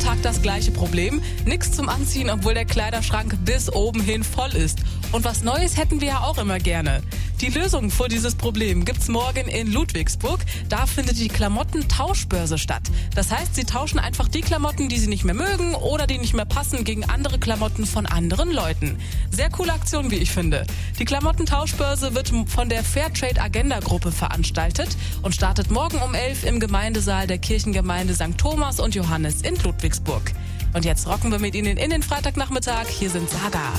Tag das gleiche Problem. Nix zum Anziehen, obwohl der Kleiderschrank bis oben hin voll ist. Und was Neues hätten wir ja auch immer gerne. Die Lösung für dieses Problem gibt's morgen in Ludwigsburg. Da findet die Klamottentauschbörse statt. Das heißt, sie tauschen einfach die Klamotten, die sie nicht mehr mögen oder die nicht mehr passen, gegen andere Klamotten von anderen Leuten. Sehr coole Aktion, wie ich finde. Die Klamottentauschbörse wird von der Fairtrade Agenda Gruppe veranstaltet und startet morgen um 11 im Gemeindesaal der Kirchengemeinde St. Thomas und Johannes in Ludwigsburg. Und jetzt rocken wir mit Ihnen in den Freitagnachmittag. Hier sind Saga.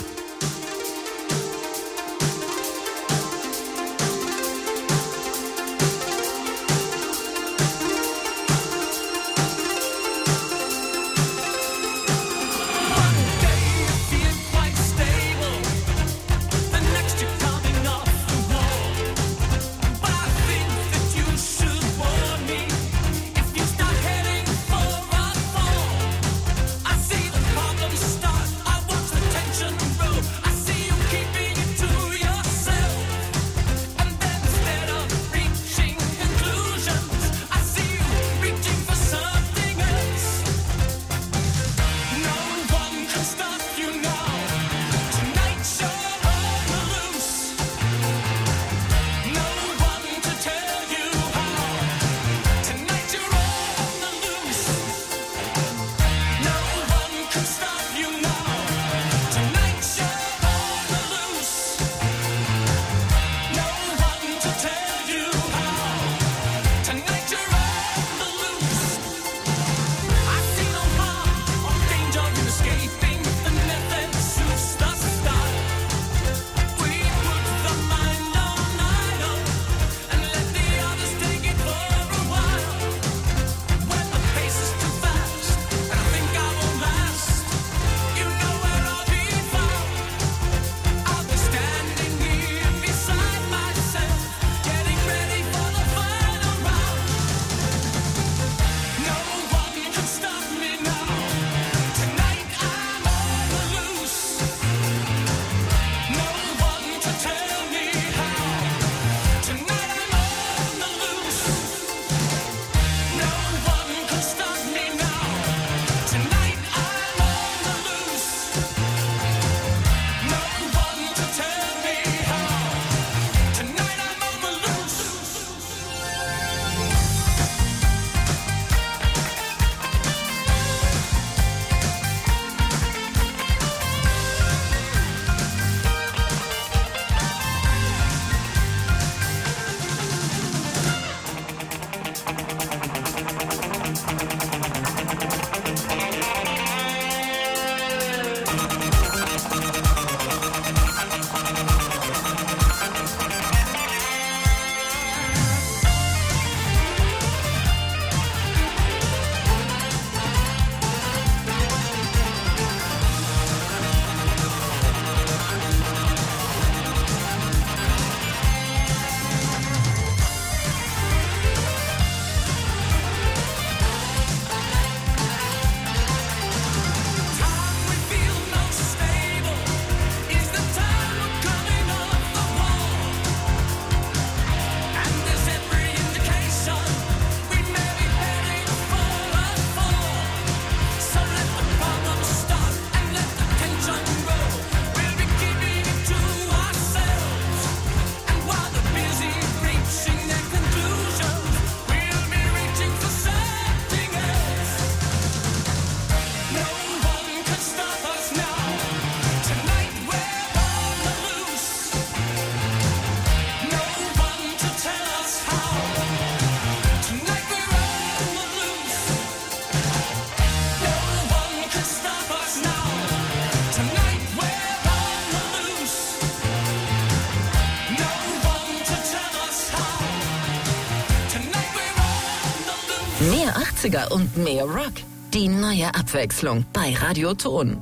Mehr 80er und mehr Rock. Die neue Abwechslung bei Radio Ton.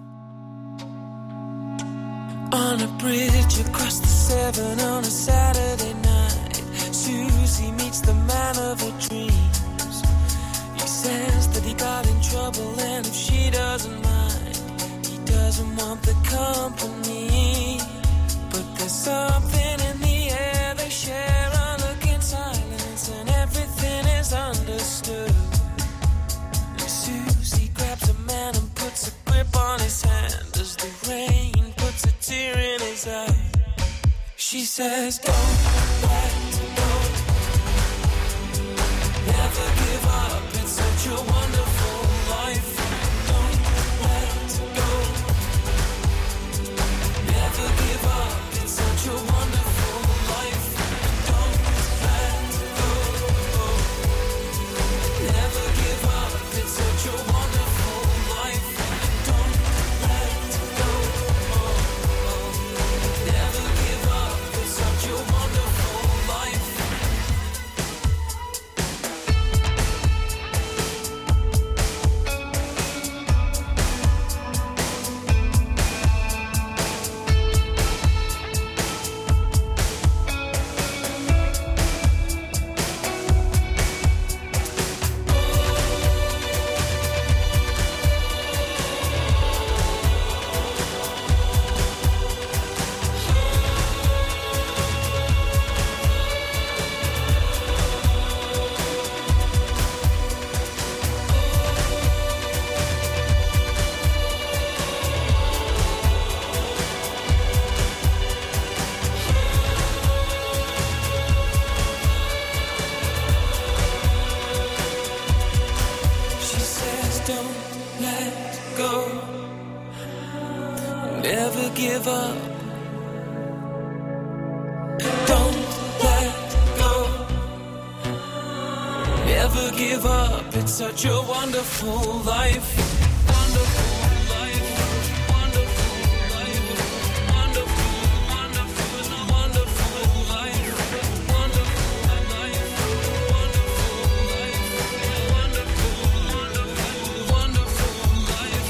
On a bridge across the Severn on a Saturday night, Susie meets the man of her dreams. He says that he got in trouble and if she doesn't mind, he doesn't want the company. But there's something in the air, they share a look in silence and everything is understood. Susie grabs She says, don't let go. Never give up, it's such a wonderful life. Don't let go. Never give up, it's such a wonderful life. Don't let go. Never give up, it's such a wonderful life. Don't let go. Never give up, it's such a wonderful life. She says, don't let go. Never give up. Don't let go. Never give up. It's such a wonderful life. Wonderful life. Wonderful life. Wonderful, wonderful, wonderful life. Wonderful life. Wonderful life. Wonderful, wonderful, wonderful life.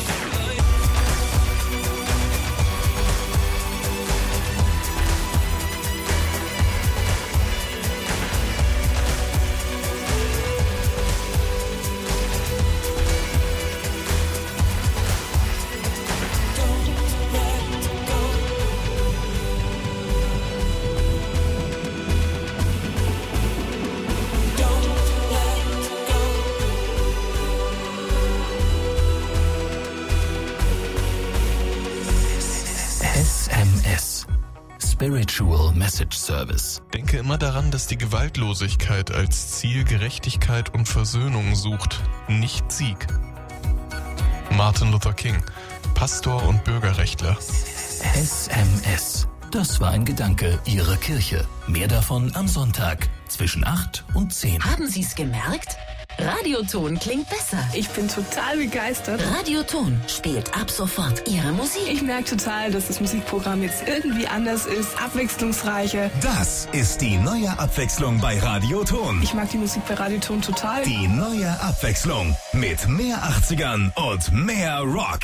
SMS. Spiritual Message Service. Denke immer daran, dass die Gewaltlosigkeit als Ziel Gerechtigkeit und Versöhnung sucht, nicht Sieg. Martin Luther King, Pastor und Bürgerrechtler. SMS. Das war ein Gedanke Ihrer Kirche. Mehr davon am Sonntag zwischen 8 und 10. Haben Sie es gemerkt? Radioton klingt besser. Ich bin total begeistert. Radioton spielt ab sofort Ihre Musik. Ich merke total, dass das Musikprogramm jetzt irgendwie anders ist, abwechslungsreicher. Das ist die neue Abwechslung bei Radioton. Ich mag die Musik bei Radioton total. Die neue Abwechslung mit mehr 80ern und mehr Rock.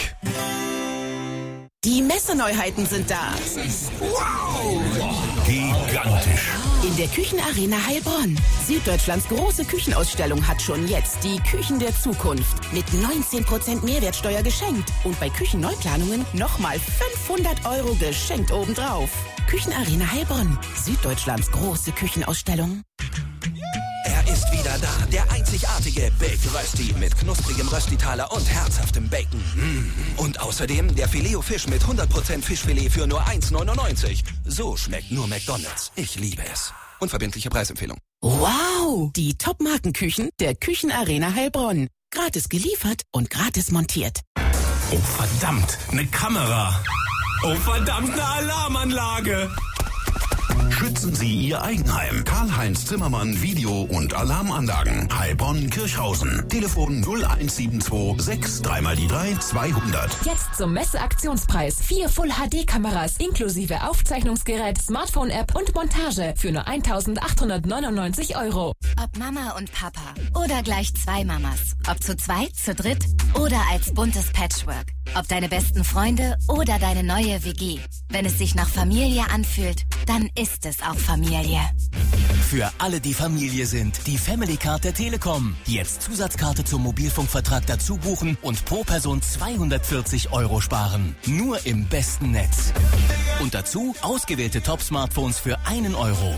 Die Messeneuheiten sind da. Wow! Gigantisch. In der Küchenarena Heilbronn. Süddeutschlands große Küchenausstellung hat schon jetzt die Küchen der Zukunft mit 19% Mehrwertsteuer geschenkt. Und bei Küchenneuplanungen nochmal 500 € geschenkt obendrauf. Küchenarena Heilbronn. Süddeutschlands große Küchenausstellung. Er ist wieder da, der einzigartige Baked Rösti mit knusprigem Röstitaler und herzhaftem Bacon. Und außerdem der Filet-O-Fisch mit 100% Fischfilet für nur 1,99. So schmeckt nur McDonald's. Ich liebe es. Unverbindliche Preisempfehlung. Wow! Die Top-Markenküchen der Küchenarena Heilbronn. Gratis geliefert und gratis montiert. Oh verdammt, eine Kamera. Oh verdammt, eine Alarmanlage. Schützen Sie Ihr Eigenheim. Karl-Heinz Zimmermann Video- und Alarmanlagen. Heilbronn-Kirchhausen. Telefon 0172 6 3x3 200. Jetzt zum Messeaktionspreis. 4 Full-HD-Kameras inklusive Aufzeichnungsgerät, Smartphone-App und Montage für nur 1.899 €. Ob Mama und Papa oder gleich 2 Mamas. Ob zu zweit, zu dritt oder als buntes Patchwork. Ob deine besten Freunde oder deine neue WG. Wenn es sich nach Familie anfühlt, dann ist es auch Familie. Für alle, die Familie sind, die Family Card der Telekom. Jetzt Zusatzkarte zum Mobilfunkvertrag dazu buchen und pro Person 240 € sparen. Nur im besten Netz. Und dazu ausgewählte Top-Smartphones für 1 €.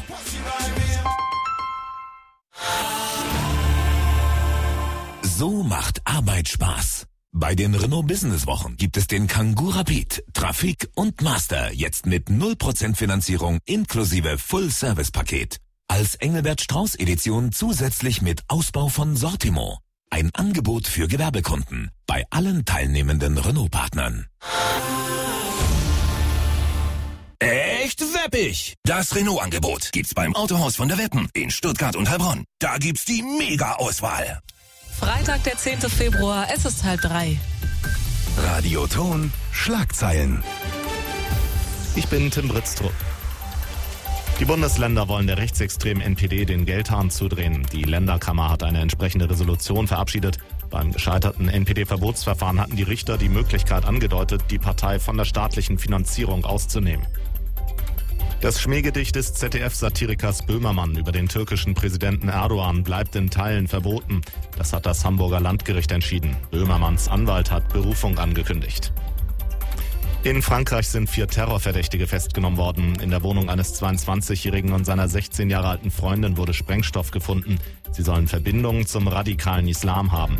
So macht Arbeit Spaß. Bei den Renault Business Wochen gibt es den Kangoo Rapid, Trafik und Master jetzt mit 0% Finanzierung inklusive Full-Service-Paket. Als Engelbert Strauß Edition zusätzlich mit Ausbau von Sortiment. Ein Angebot für Gewerbekunden bei allen teilnehmenden Renault-Partnern. Echt weppig! Das Renault-Angebot gibt's beim Autohaus von der Weppen in Stuttgart und Heilbronn. Da gibt's die Mega-Auswahl. Freitag, der 10. Februar, es ist 2:30. Radioton Schlagzeilen. Ich bin Tim Britztrup. Die Bundesländer wollen der rechtsextremen NPD den Geldhahn zudrehen. Die Länderkammer hat eine entsprechende Resolution verabschiedet. Beim gescheiterten NPD-Verbotsverfahren hatten die Richter die Möglichkeit angedeutet, die Partei von der staatlichen Finanzierung auszunehmen. Das Schmähgedicht des ZDF-Satirikers Böhmermann über den türkischen Präsidenten Erdogan bleibt in Teilen verboten. Das hat das Hamburger Landgericht entschieden. Böhmermanns Anwalt hat Berufung angekündigt. In Frankreich sind 4 Terrorverdächtige festgenommen worden. In der Wohnung eines 22-Jährigen und seiner 16 Jahre alten Freundin wurde Sprengstoff gefunden. Sie sollen Verbindungen zum radikalen Islam haben.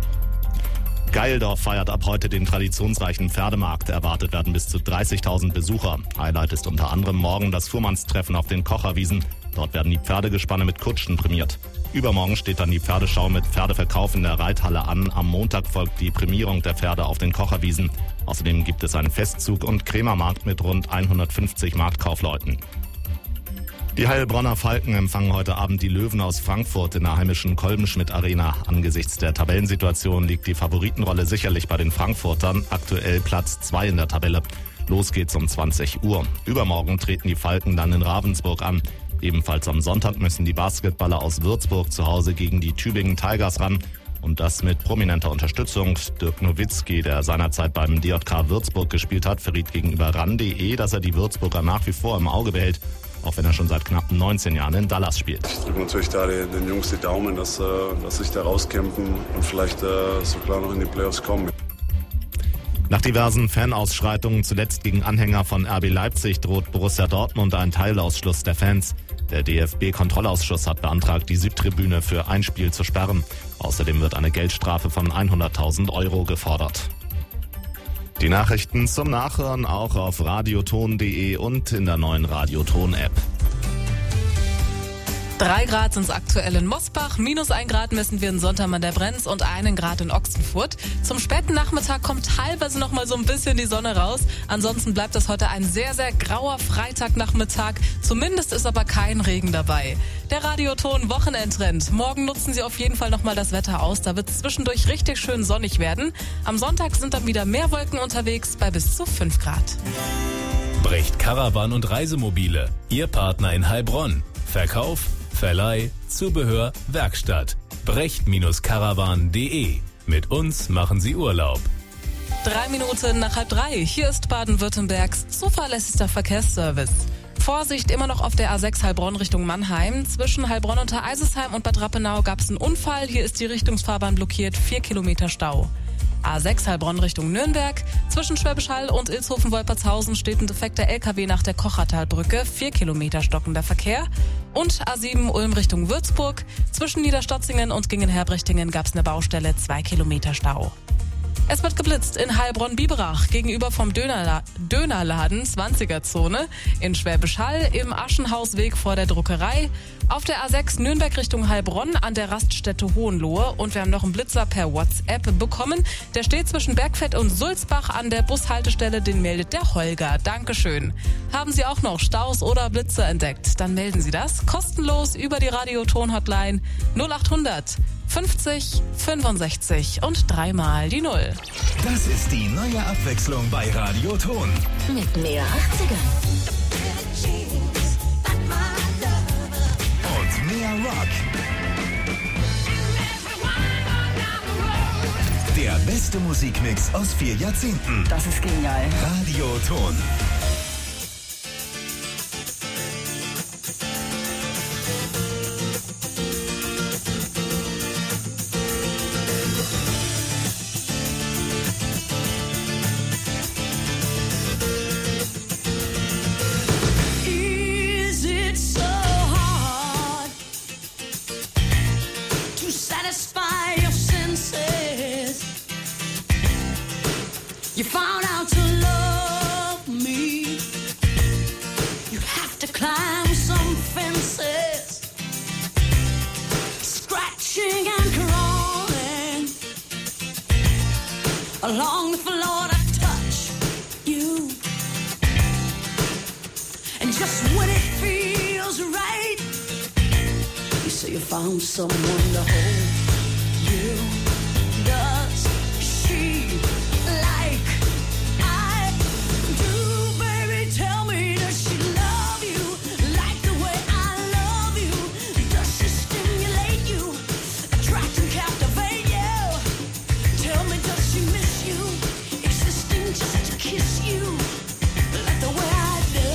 Geildorf feiert ab heute den traditionsreichen Pferdemarkt. Erwartet werden bis zu 30.000 Besucher. Highlight ist unter anderem morgen das Fuhrmannstreffen auf den Kocherwiesen. Dort werden die Pferdegespanne mit Kutschen prämiert. Übermorgen steht dann die Pferdeschau mit Pferdeverkauf in der Reithalle an. Am Montag folgt die Prämierung der Pferde auf den Kocherwiesen. Außerdem gibt es einen Festzug und Krämermarkt mit rund 150 Marktkaufleuten. Die Heilbronner Falken empfangen heute Abend die Löwen aus Frankfurt in der heimischen Kolbenschmidt-Arena. Angesichts der Tabellensituation liegt die Favoritenrolle sicherlich bei den Frankfurtern, aktuell Platz 2 in der Tabelle. Los geht's um 20 Uhr. Übermorgen treten die Falken dann in Ravensburg an. Ebenfalls am Sonntag müssen die Basketballer aus Würzburg zu Hause gegen die Tübingen Tigers ran. Und das mit prominenter Unterstützung. Dirk Nowitzki, der seinerzeit beim DJK Würzburg gespielt hat, verriet gegenüber RAN.de, dass er die Würzburger nach wie vor im Auge behält, auch wenn er schon seit knapp 19 Jahren in Dallas spielt. Ich drücke natürlich da den Jungs die Daumen, dass sich da rauskämpfen und vielleicht so klar noch in die Playoffs kommen. Nach diversen Fanausschreitungen, zuletzt gegen Anhänger von RB Leipzig, droht Borussia Dortmund einen Teilausschluss der Fans. Der DFB-Kontrollausschuss hat beantragt, die Südtribüne für ein Spiel zu sperren. Außerdem wird eine Geldstrafe von 100.000 € gefordert. Die Nachrichten zum Nachhören auch auf radioton.de und in der neuen Radioton-App. 3 Grad sind es aktuell in Mosbach, -1 Grad messen wir in Sontham an der Brenz und 1 Grad in Ochsenfurt. Zum späten Nachmittag kommt teilweise noch mal so ein bisschen die Sonne raus. Ansonsten bleibt das heute ein sehr, sehr grauer Freitagnachmittag. Zumindest ist aber kein Regen dabei. Der Radioton Wochenendtrend. Morgen nutzen Sie auf jeden Fall noch mal das Wetter aus. Da wird es zwischendurch richtig schön sonnig werden. Am Sonntag sind dann wieder mehr Wolken unterwegs bei bis zu 5 Grad. Brecht Caravan und Reisemobile. Ihr Partner in Heilbronn. Verkauf, Verleih, Zubehör, Werkstatt. brecht-caravan.de. Mit uns machen Sie Urlaub. 3 Minuten nach 2:30. Hier ist Baden-Württembergs zuverlässigster Verkehrsservice. Vorsicht immer noch auf der A6 Heilbronn Richtung Mannheim. Zwischen Heilbronn und Eisesheim und Bad Rappenau gab es einen Unfall. Hier ist die Richtungsfahrbahn blockiert, 4 Kilometer Stau. A6 Heilbronn Richtung Nürnberg. Zwischen Schwäbisch Hall und Ilshofen-Wolpertshausen steht ein defekter LKW nach der Kochertalbrücke. 4 Kilometer stockender Verkehr. Und A7 Ulm Richtung Würzburg. Zwischen Niederstotzingen und Gingen-Herbrechtingen gab es eine Baustelle, 2 Kilometer Stau. Es wird geblitzt in Heilbronn-Biberach gegenüber vom Dönerladen 20er-Zone, in Schwäbisch Hall im Aschenhausweg vor der Druckerei, auf der A6 Nürnberg Richtung Heilbronn an der Raststätte Hohenlohe und wir haben noch einen Blitzer per WhatsApp bekommen. Der steht zwischen Bergfett und Sulzbach an der Bushaltestelle, den meldet der Holger. Dankeschön. Haben Sie auch noch Staus oder Blitze entdeckt? Dann melden Sie das kostenlos über die Radioton-Hotline 0800 50 65 und 3 mal die 0. Das ist die neue Abwechslung bei Radioton. Mit mehr 80ern. Und mehr Rock. Der beste Musikmix aus 4 Jahrzehnten. Das ist genial. Radioton. You found out to love me. You have to climb some fences, scratching and crawling along the floor to touch you. And just when it feels right, you say you found someone to hold you. Does she like I do, baby? Tell me, does she love you like the way I love you? Does she stimulate you, attract and captivate you? Tell me, does she miss you, existing just to kiss you like the way I do?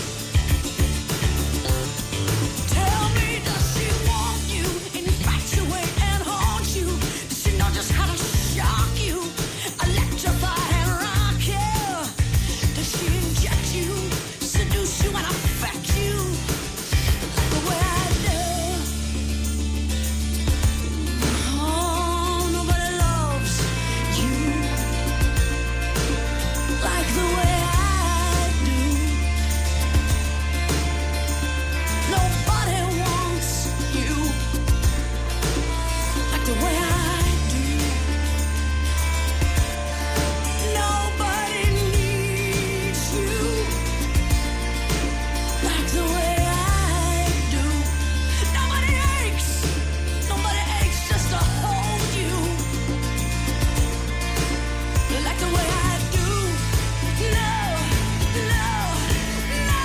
Tell me, does she want you, infatuate and haunt you? Does she know just how to shock you, electrify and rock you? Does she inject you, seduce you and affect you like the way I do? Oh, nobody loves you like the way I do. Nobody wants you like the way I do. Nobody needs you like the way I do. Nobody aches just to hold you like the way I do. No, no, no.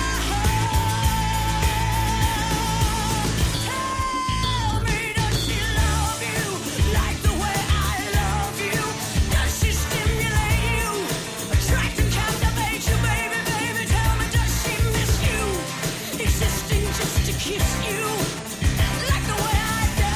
Tell me, does she love you like the way I love you? Does she stimulate you, attract and captivate you, baby, baby? Tell me, does she miss you, existing just to kiss you like the way I do?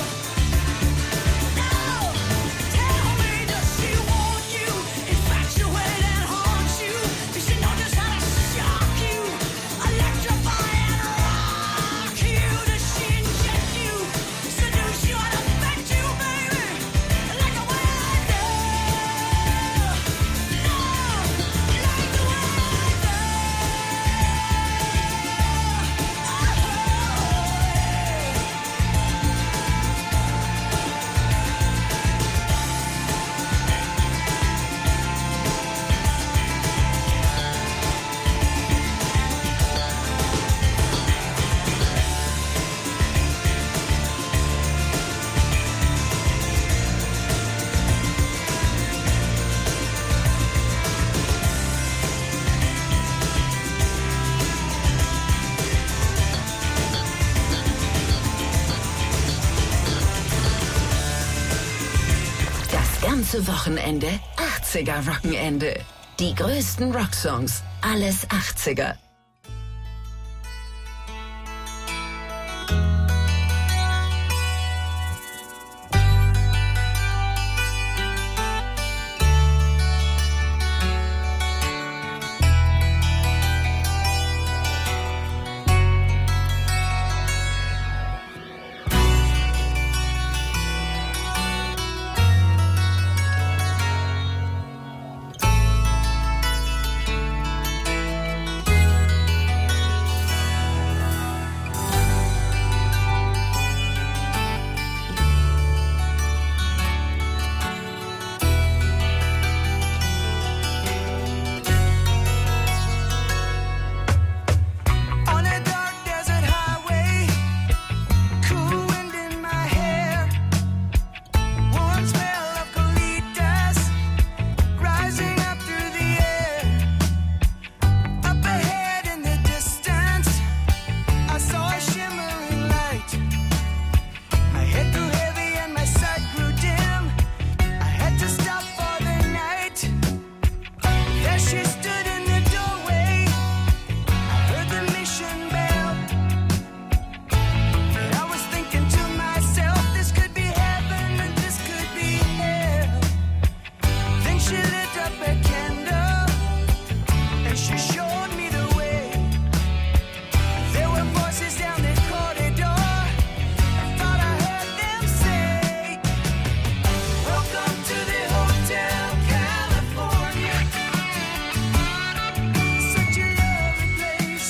No, tell me, does she want you, infatuate and haunt you? Does she know just how to shock you, electrify and rock you? Does she inject you, seduce you and affect you, baby, like the way I do? No, like the way I do. Das ganze Wochenende 80er Rockenende. Die größten Rocksongs, alles 80er.